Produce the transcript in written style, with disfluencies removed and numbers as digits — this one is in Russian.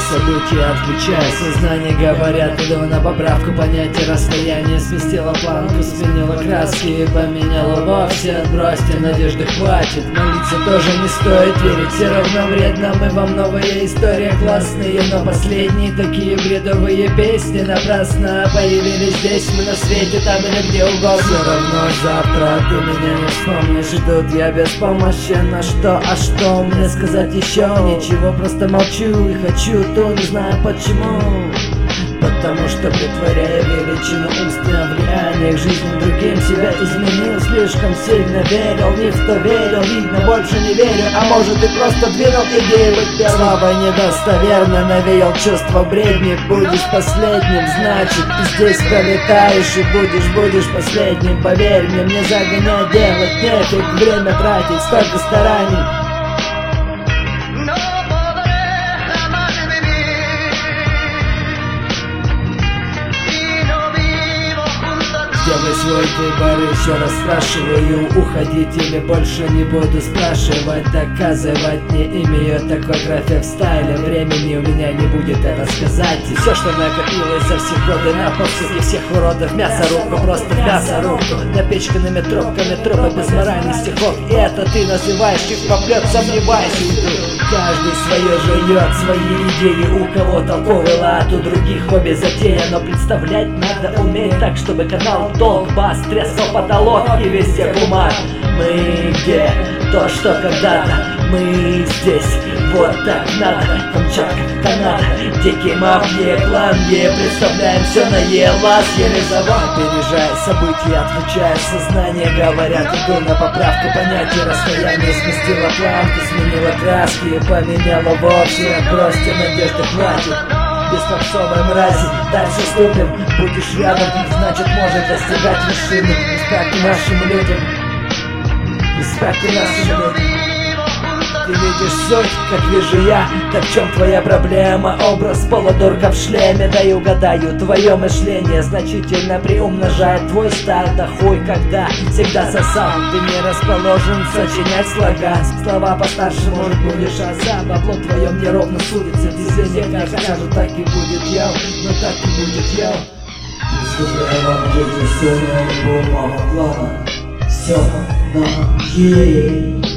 события, отключая сознание. Говорят, иду на поправку понятия расстояния. Сместила планку, сменила краски и поменяла вовсе. Отбросьте, надежды хватит. Молиться тоже не стоит, верить все равно вредно. Мы вам новая история, классные, но последние такие бредовые песни напрасно появились здесь. Мы на свете, там или где угодно. Все равно завтра ты меня не вспомнишь. И тут я беспомощен. А что мне сказать еще? Ничего, просто молчу и хочу, то не знаю почему. Потому что, притворяя величину умственного влияния к жизни другим, себя изменил, слишком сильно верил. Не в то верил, видно, больше не верю. А может и просто двинул идею быть первым. Слава недостоверно навеял чувство бредни. Будешь последним, значит ты здесь пролетаешь. И будешь последним, поверь мне загонять, делать нефиг, время тратить, столько стараний. Делай свой выбор, еще раз спрашиваю, уходить или больше не буду спрашивать. Доказывать не имею такой график в стайле. Времени у меня не будет рассказать. И все, что накопилось за все годы на повсюду всех уродов, мясорубку, просто мясорубку, напичканными трубками трупа без моральных стихов. И это ты называешь их поплет, сомневайся. Каждый свое жует, свои идеи, у кого толковый лад, у других хобби затея. Но представлять надо уметь так, чтобы канал долг, бас, трескал потолок и везде бумаг. Мы где? То, что когда-то. Мы здесь, вот так надо. Камчатка, Канада, дикий мафия, клан Е. Представляем все наелась, еле завод. Опережая события, отвечая сознание. Говорят, иду на поправку понятия расстояния. Сместила планку, сменила краски, поменяла вовсе. Отбросьте, надежды хватит. Без попсовой мрази, дальше ступим. Будешь рядом, значит можешь достигать вершины. Респект нашим людям. Респект нашим людям. Ты видишь суть, как вижу я. Так в чем твоя проблема? Образ полудурка в шлеме. Да и угадаю, твое мышление значительно приумножает твой стар. Да хуй когда, всегда сосал. Ты не расположен сочинять слога. Слова постарше, может будешь аза. Бабло твоем неровно судится. Движение как скажут, так и будет яу. Но так и будет яу. Сколько вам будет сумма альбомов клана. Все на ей.